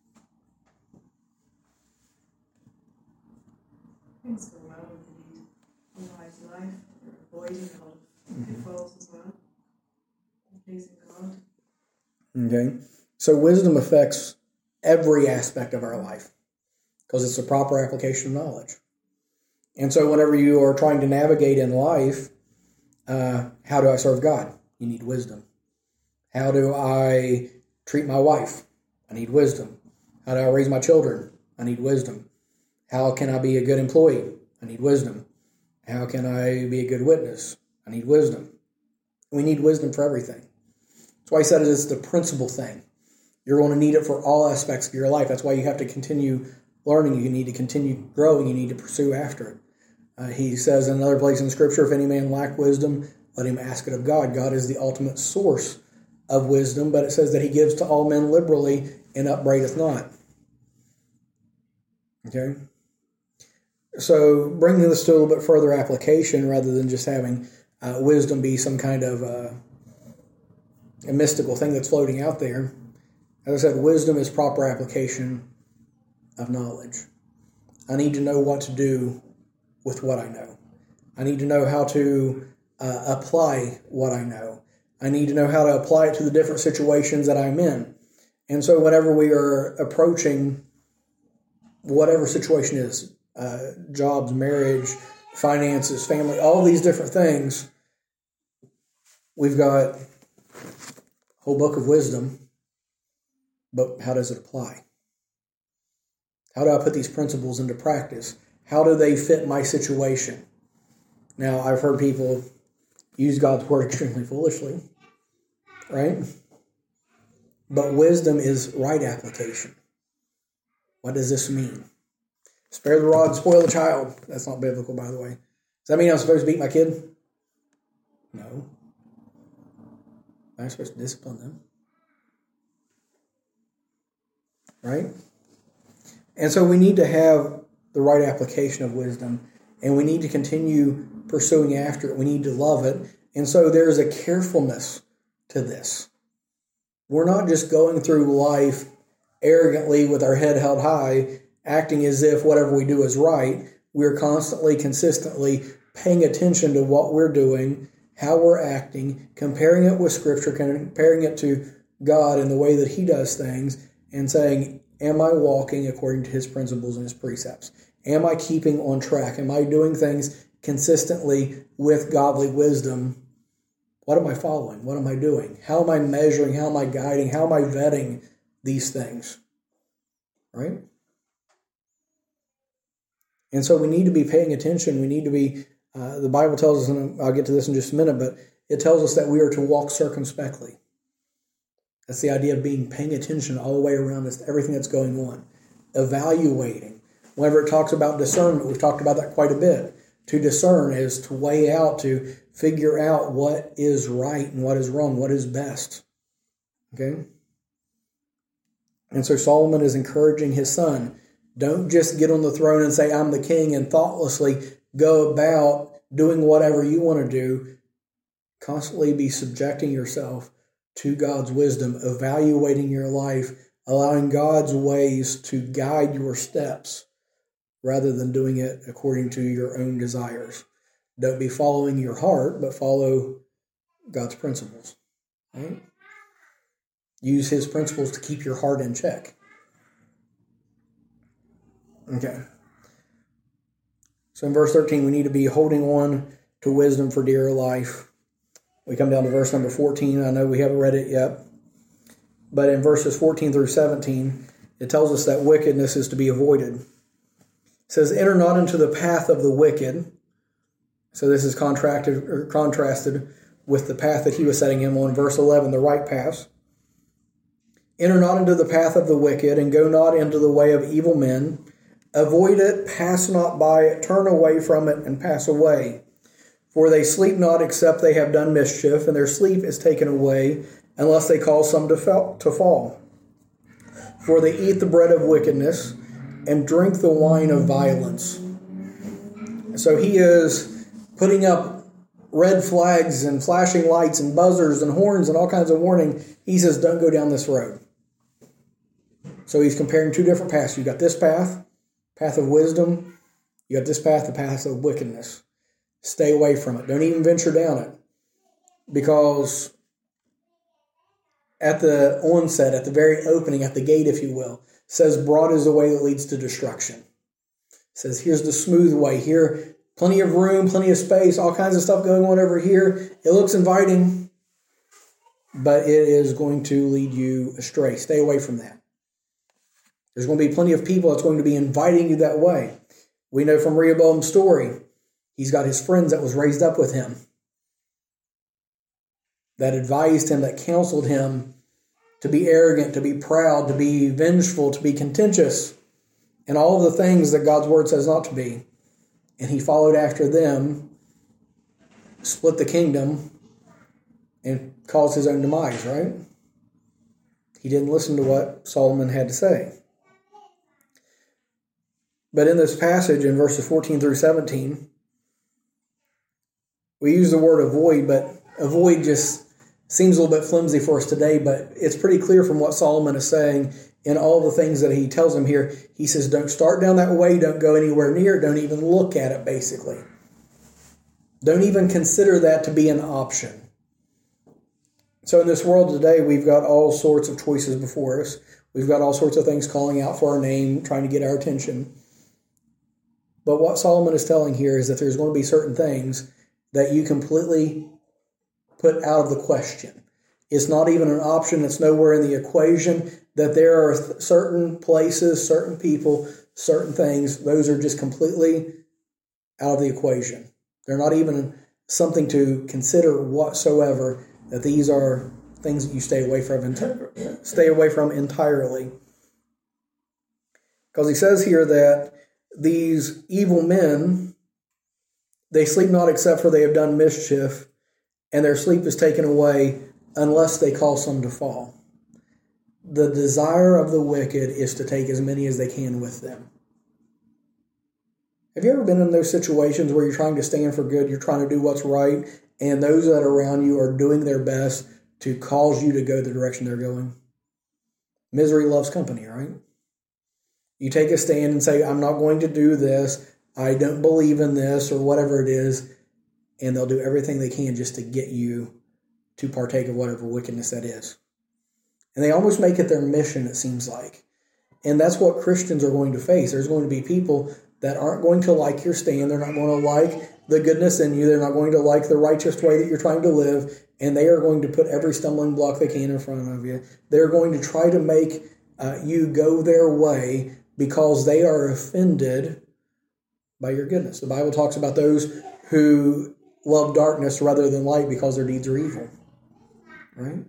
Speaker 2: Things go well with the wise life, you're avoiding a lot of pitfalls as well, and pleasing God.
Speaker 1: Okay, so wisdom affects every aspect of our life because it's a proper application of knowledge. And so whenever you are trying to navigate in life, how do I serve God? You need wisdom. How do I treat my wife? I need wisdom. How do I raise my children? I need wisdom. How can I be a good employee? I need wisdom. How can I be a good witness? I need wisdom. We need wisdom for everything. That's why I said it's the principal thing. You're going to need it for all aspects of your life. That's why you have to continue learning. You need to continue growing. You need to pursue after it. He says in another place in Scripture, if any man lack wisdom, let him ask it of God. God is the ultimate source of wisdom, but it says that he gives to all men liberally and upbraideth not. Okay? So bringing this to a little bit further application rather than just having wisdom be some kind of a mystical thing that's floating out there. As I said, wisdom is proper application of knowledge. I need to know what to do with what I know. I need to know how to apply what I know. I need to know how to apply it to the different situations that I'm in. And so whenever we are approaching whatever situation is, jobs, marriage, finances, family, all these different things, we've got a whole book of wisdom, but how does it apply? How do I put these principles into practice? How do they fit my situation? Now, I've heard people use God's word extremely foolishly, right? But wisdom is right application. What does this mean? Spare the rod and spoil the child. That's not biblical, by the way. Does that mean I'm supposed to beat my kid? No. I'm supposed to discipline them. Right? And so we need to have the right application of wisdom, and we need to continue pursuing after it. We need to love it. And so there's a carefulness to this. We're not just going through life arrogantly with our head held high, acting as if whatever we do is right. We're constantly, consistently paying attention to what we're doing, how we're acting, comparing it with Scripture, comparing it to God and the way that He does things, and saying, am I walking according to His principles and His precepts? Am I keeping on track? Am I doing things consistently with godly wisdom? What am I following? What am I doing? How am I measuring? How am I guiding? How am I vetting these things? Right? And so we need to be paying attention. We need to be, the Bible tells us, and I'll get to this in just a minute, but it tells us that we are to walk circumspectly. That's the idea of paying attention all the way around us, everything that's going on. Evaluating. Whenever it talks about discernment, we've talked about that quite a bit. To discern is to weigh out, to figure out what is right and what is wrong, what is best. Okay? And so Solomon is encouraging his son, don't just get on the throne and say, I'm the king, and thoughtlessly go about doing whatever you want to do. Constantly be subjecting yourself to God's wisdom, evaluating your life, allowing God's ways to guide your steps rather than doing it according to your own desires. Don't be following your heart, but follow God's principles. Right? Use his principles to keep your heart in check. Okay. So in verse 13, we need to be holding on to wisdom for dear life. We come down to verse number 14. I know we haven't read it yet. But in verses 14 through 17, it tells us that wickedness is to be avoided. It says, enter not into the path of the wicked. So this is contrasted with the path that he was setting him on. Verse 11, the right path. Enter not into the path of the wicked, and go not into the way of evil men. Avoid it, pass not by it, turn away from it, and pass away. For they sleep not except they have done mischief, and their sleep is taken away, unless they cause some to fall. For they eat the bread of wickedness, and drink the wine of violence. So he is putting up red flags and flashing lights and buzzers and horns and all kinds of warning. He says, don't go down this road. So he's comparing two different paths. You got this path of wisdom. You got this path, the path of wickedness. Stay away from it. Don't even venture down it. Because at the onset, at the very opening, at the gate, if you will, says broad is the way that leads to destruction. Says here's the smooth way. Here, plenty of room, plenty of space, all kinds of stuff going on over here. It looks inviting, but it is going to lead you astray. Stay away from that. There's going to be plenty of people that's going to be inviting you that way. We know from Rehoboam's story, he's got his friends that was raised up with him, that advised him, that counseled him to be arrogant, to be proud, to be vengeful, to be contentious, and all of the things that God's word says not to be. And he followed after them, split the kingdom, and caused his own demise, right? He didn't listen to what Solomon had to say. But in this passage, in verses 14 through 17, we use the word avoid, but avoid just seems a little bit flimsy for us today, but it's pretty clear from what Solomon is saying in all the things that he tells him here. He says, don't start down that way, don't go anywhere near it, don't even look at it, basically. Don't even consider that to be an option. So in this world today, we've got all sorts of choices before us. We've got all sorts of things calling out for our name, trying to get our attention. But what Solomon is telling here is that there's going to be certain things that you completely put out of the question. It's not even an option. It's nowhere in the equation. That there are certain places, certain people, certain things, those are just completely out of the equation. They're not even something to consider whatsoever, that these are things that you stay away from entirely. Because he says here that these evil men, they sleep not except for they have done mischief, and their sleep is taken away unless they cause some to fall. The desire of the wicked is to take as many as they can with them. Have you ever been in those situations where you're trying to stand for good, you're trying to do what's right, and those that are around you are doing their best to cause you to go the direction they're going? Misery loves company, right? You take a stand and say, I'm not going to do this, I don't believe in this, or whatever it is, and they'll do everything they can just to get you to partake of whatever wickedness that is. And they almost make it their mission, it seems like. And that's what Christians are going to face. There's going to be people that aren't going to like your stand. They're not going to like the goodness in you. They're not going to like the righteous way that you're trying to live. And they are going to put every stumbling block they can in front of you. They're going to try to make you go their way because they are offended by your goodness. The Bible talks about those who love darkness rather than light because their deeds are evil. Right?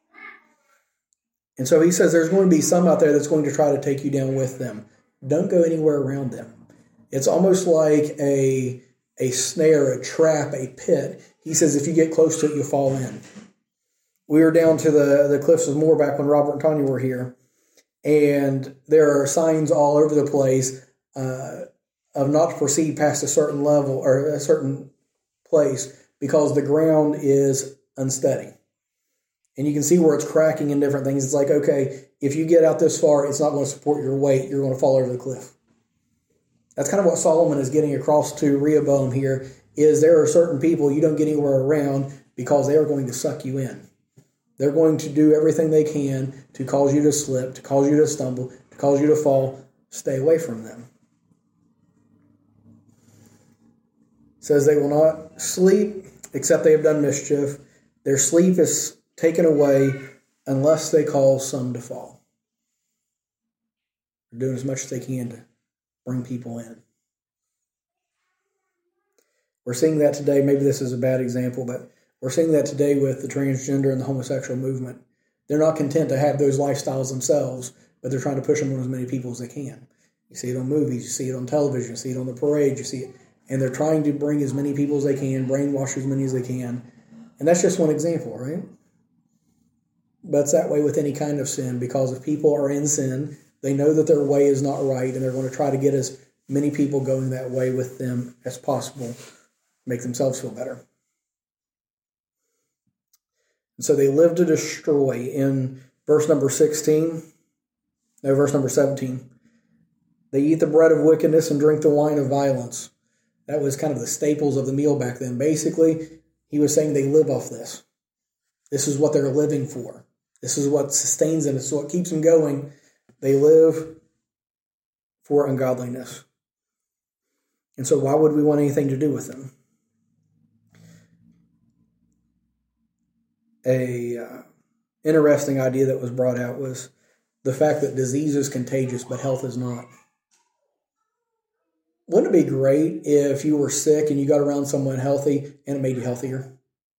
Speaker 1: And so he says there's going to be some out there that's going to try to take you down with them. Don't go anywhere around them. It's almost like a a snare, a trap, a pit. He says if you get close to it, you'll fall in. We were down to the Cliffs of Moher back when Robert and Tanya were here, and there are signs all over the place of not to proceed past a certain level or a certain place because the ground is unsteady. And you can see where it's cracking and different things. It's like, okay, if you get out this far, it's not going to support your weight. You're going to fall over the cliff. That's kind of what Solomon is getting across to Rehoboam here, is there are certain people you don't get anywhere around because they are going to suck you in. They're going to do everything they can to cause you to slip, to cause you to stumble, to cause you to fall. Stay away from them. It says they will not sleep except they have done mischief. Their sleep is taken away unless they cause some to fall. They're doing as much as they can to bring people in. We're seeing that today. Maybe this is a bad example, but we're seeing that today with the transgender and the homosexual movement. They're not content to have those lifestyles themselves, but they're trying to push them on as many people as they can. You see it on movies, you see it on television, you see it on the parade, you see it. And they're trying to bring as many people as they can, brainwash as many as they can. And that's just one example, right? But it's that way with any kind of sin, because if people are in sin, they know that their way is not right, and they're going to try to get as many people going that way with them as possible, make themselves feel better. And so they live to destroy. In verse number 17. They eat the bread of wickedness and drink the wine of violence. That was kind of the staples of the meal back then. Basically, he was saying they live off this. This is what they're living for. This is what sustains them. This is what keeps them going. They live for ungodliness. And so why would we want anything to do with them? A interesting idea that was brought out was the fact that disease is contagious, but health is not. Wouldn't it be great if you were sick and you got around someone healthy and it made you healthier?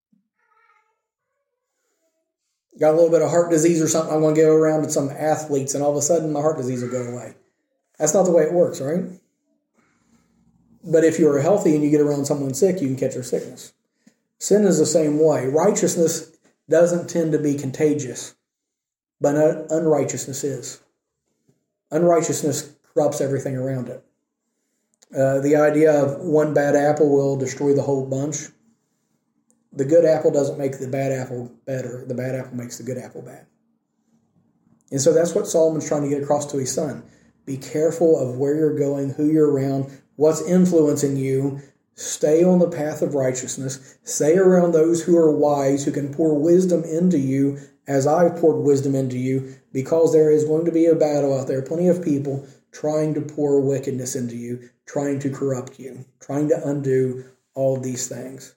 Speaker 1: Got a little bit of heart disease or something, I'm going to go around with some athletes and all of a sudden my heart disease will go away. That's not the way it works, right? But if you're healthy and you get around someone sick, you can catch their sickness. Sin is the same way. Righteousness doesn't tend to be contagious, but unrighteousness is. Unrighteousness corrupts everything around it. The idea of one bad apple will destroy the whole bunch. The good apple doesn't make the bad apple better. The bad apple makes the good apple bad. And so that's what Solomon's trying to get across to his son. Be careful of where you're going, who you're around, what's influencing you. Stay on the path of righteousness. Stay around those who are wise, who can pour wisdom into you as I've poured wisdom into you, because there is going to be a battle out there. Plenty of people trying to pour wickedness into you, trying to corrupt you, trying to undo all of these things.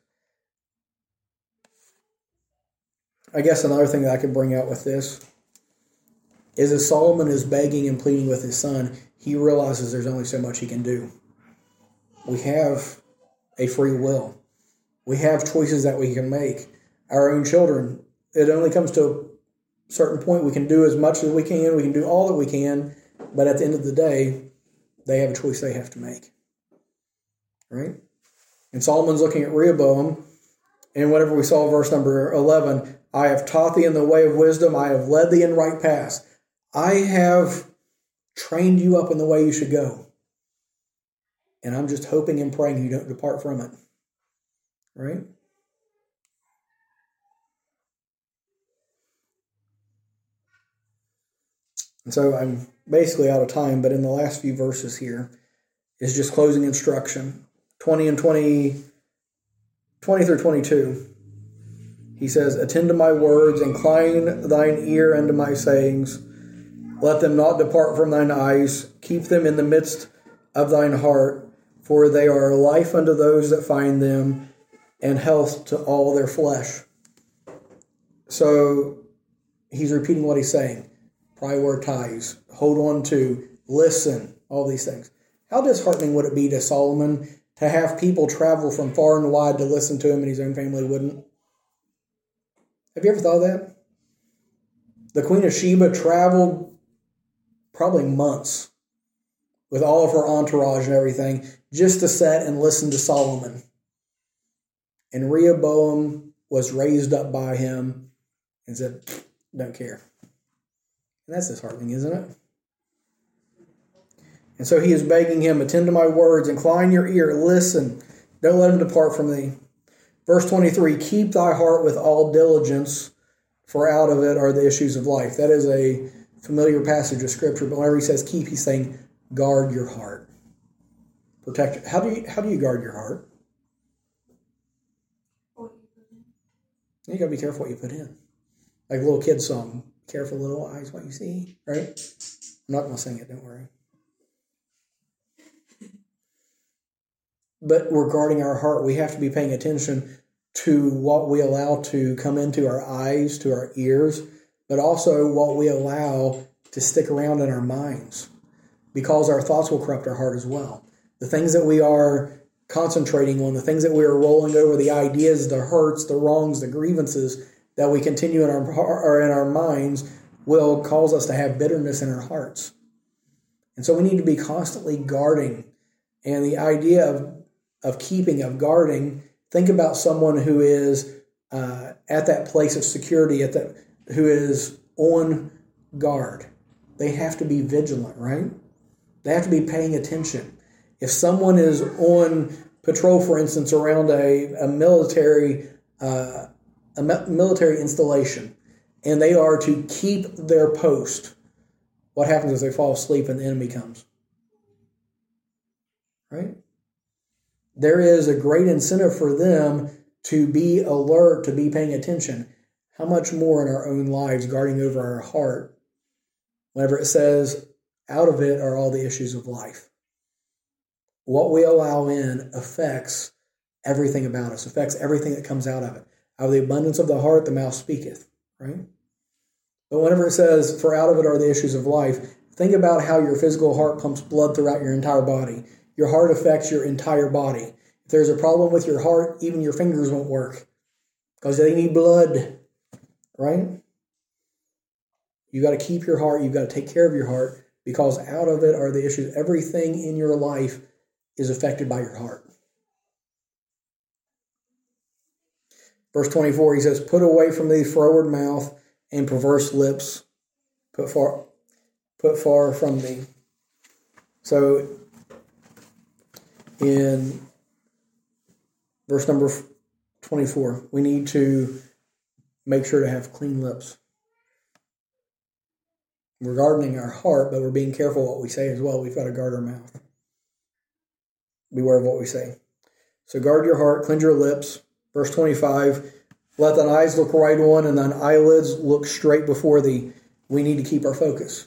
Speaker 1: I guess another thing that I could bring out with this is as Solomon is begging and pleading with his son, he realizes there's only so much he can do. We have a free will. We have choices that we can make. Our own children, it only comes to a certain point. We can do as much as we can do all that we can, but at the end of the day, they have a choice they have to make. Right? And Solomon's looking at Rehoboam, and whenever we saw verse number 11, I have taught thee in the way of wisdom, I have led thee in right paths. I have trained you up in the way you should go. And I'm just hoping and praying you don't depart from it. Right? And so I'm basically out of time, but in the last few verses here is just closing instruction. 20 through 22. He says, attend to my words, incline thine ear unto my sayings. Let them not depart from thine eyes. Keep them in the midst of thine heart, for they are life unto those that find them, and health to all their flesh. So he's repeating what he's saying. Prioritize, hold on to, listen, all these things. How disheartening would it be to Solomon to have people travel from far and wide to listen to him and his own family wouldn't? Have you ever thought of that? The Queen of Sheba traveled probably months with all of her entourage and everything, just to sit and listen to Solomon. And Rehoboam was raised up by him and said, don't care. And that's disheartening, isn't it? And so he is begging him, attend to my words, incline your ear, listen, don't let him depart from thee. Verse 23, keep thy heart with all diligence, for out of it are the issues of life. That is a familiar passage of Scripture, but whenever he says keep, he's saying guard your heart. Protect it. How do you guard your heart? You got to be careful what you put in. Like a little kid's song, careful little eyes what you see, right? I'm not going to sing it, don't worry. But regarding our heart, we have to be paying attention to what we allow to come into our eyes, to our ears, but also what we allow to stick around in our minds, because our thoughts will corrupt our heart as well. The things that we are concentrating on, the things that we are rolling over, the ideas, the hurts, the wrongs, the grievances that we continue in our minds will cause us to have bitterness in our hearts. And so we need to be constantly guarding. And the idea of keeping, of guarding, think about someone who is at that place of security, who is on guard. They have to be vigilant, right? They have to be paying attention. If someone is on patrol, for instance, around a military installation, and they are to keep their post, what happens if they fall asleep and the enemy comes? Right? There is a great incentive for them to be alert, to be paying attention. How much more in our own lives, guarding over our heart, whenever it says, out of it are all the issues of life. What we allow in affects everything about us, affects everything that comes out of it. Out of the abundance of the heart, the mouth speaketh, right? But whenever it says, for out of it are the issues of life, think about how your physical heart pumps blood throughout your entire body. Your heart affects your entire body. If there's a problem with your heart, even your fingers won't work because they need blood, right? You got to keep your heart. You've got to take care of your heart, because out of it are the issues. Everything in your life is affected by your heart. Verse 24, he says, put away from thee froward mouth and perverse lips. Put far from thee. So in verse number 24, we need to make sure to have clean lips. We're guarding our heart, but we're being careful what we say as well. We've got to guard our mouth. Beware of what we say. So guard your heart, cleanse your lips. Verse 25, let thine eyes look right on and thine eyelids look straight before thee. We need to keep our focus.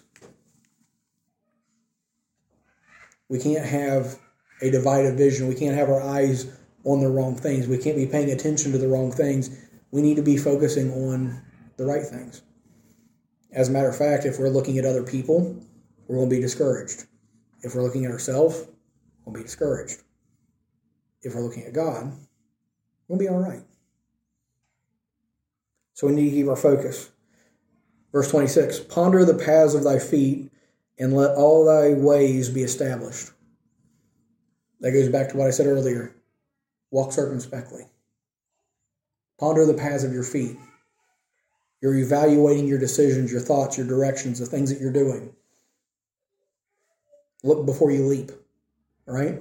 Speaker 1: We can't have a divided vision. We can't have our eyes on the wrong things. We can't be paying attention to the wrong things. We need to be focusing on the right things. As a matter of fact, if we're looking at other people, we're going to be discouraged. If we're looking at ourselves, we'll be discouraged. If we're looking at God, we'll be all right. So we need to keep our focus. Verse 26, ponder the paths of thy feet, and let all thy ways be established. That goes back to what I said earlier. Walk circumspectly. Ponder the paths of your feet. You're evaluating your decisions, your thoughts, your directions, the things that you're doing. Look before you leap, right?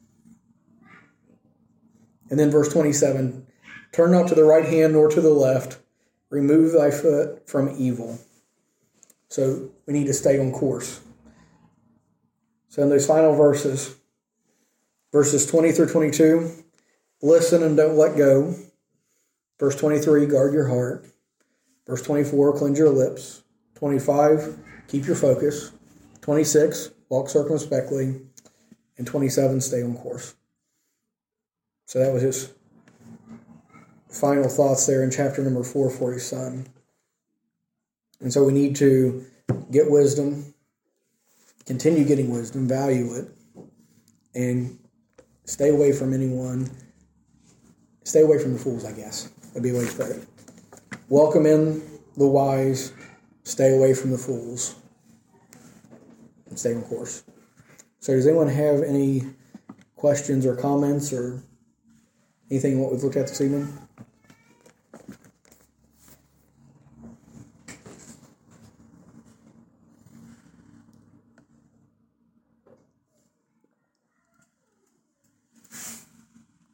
Speaker 1: And then verse 27, turn not to the right hand nor to the left. Remove thy foot from evil. So we need to stay on course. So in those final verses 20 through 22, listen and don't let go. Verse 23, guard your heart. Verse 24, cleanse your lips. 25, keep your focus. 26, walk circumspectly. And 27, stay on course. So that was his final thoughts there in chapter number 4 for his son. And so we need to get wisdom, continue getting wisdom, value it, and stay away from anyone. Stay away from the fools, I guess. That'd be a way to put it. Welcome in the wise, stay away from the fools, and stay on course. So does anyone have any questions or comments or anything what we've looked at this evening?